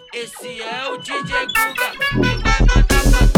esse é o DJ Guga que vai mandar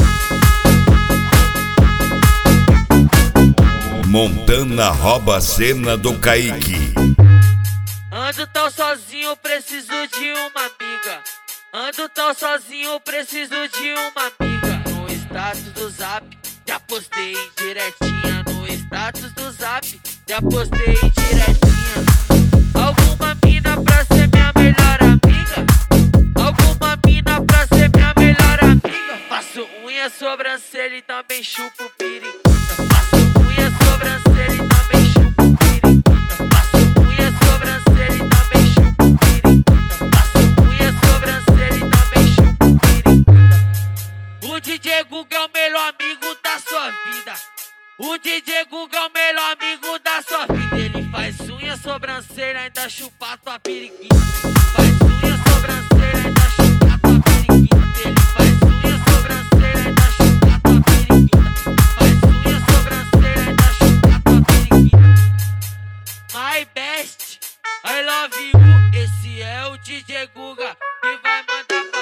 pra Montana rouba a cena do Kaique. Ando tão sozinho, preciso de uma amiga. Ando tão sozinho, preciso de uma amiga. No status do Zap, já postei direitinha. No status do Zap, já postei direitinha. Alguma mina pra ser minha melhor amiga? Alguma mina pra ser minha melhor amiga? Faço unha, sobrancelha e também chupo periquita. Faço unha, sobrancelha e também chupo periquita. Faço unha, sobrancelha e também chupo periquita. Faço unha, sobrancelha e também chupo periquita. O DJ Guga é o melhor amigo da sua vida. O DJ Guga é o melhor amigo da sua vida. Ele faz unha, sobrancelha, ainda chupa tua periquita. Faz unha, sobrancelha, ainda chupa tua periquita. Ele faz unha, sobrancelha, ainda chupa tua periquita. Faz unha, sobrancelha, ainda chupa tua periquita. My best, I love you. Esse é o DJ Guga que vai mandar pra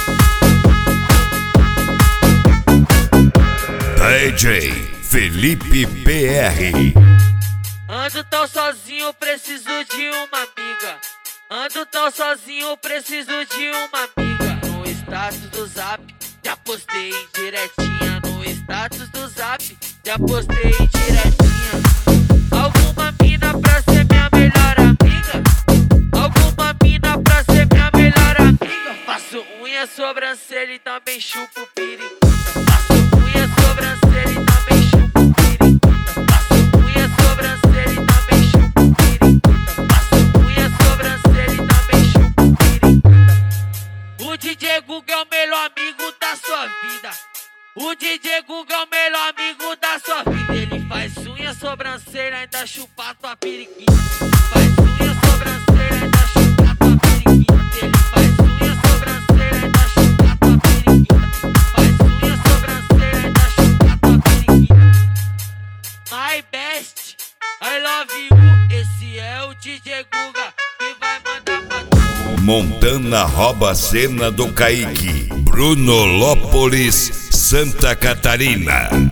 DJ Felipe PR. Ando tão sozinho, preciso de uma amiga. Ando tão sozinho, preciso de uma amiga. No status do Zap, já postei direitinha. No status do Zap, já postei direitinha. Alguma mina pra ser minha melhor amiga? Alguma mina pra ser minha melhor amiga? Faço unha, sobrancelha e também chupo periquita. Faço unha, sobrancelha e também chupo periquita. Faço unha, sobrancelha e também chupo periquita. Faço unha, sobrancelha e também chupo periquita. O DJ Guga é o melhor amigo da sua vida. O DJ Guga é o melhor amigo da sua vida. Ele faz unha, sobrancelha, ainda chupa tua periquita. Faz unha, sobrancelha, ainda chupa tua periquita. Ele faz unha, sobrancelha, ainda chupa tua periquita. Faz unha, sobrancelha, ainda chupa tua periquita. My best, I love you. Esse é o DJ Guga que vai mandar pra Montana rouba a cena do Kaique. Brunolópolis, Santa Catarina.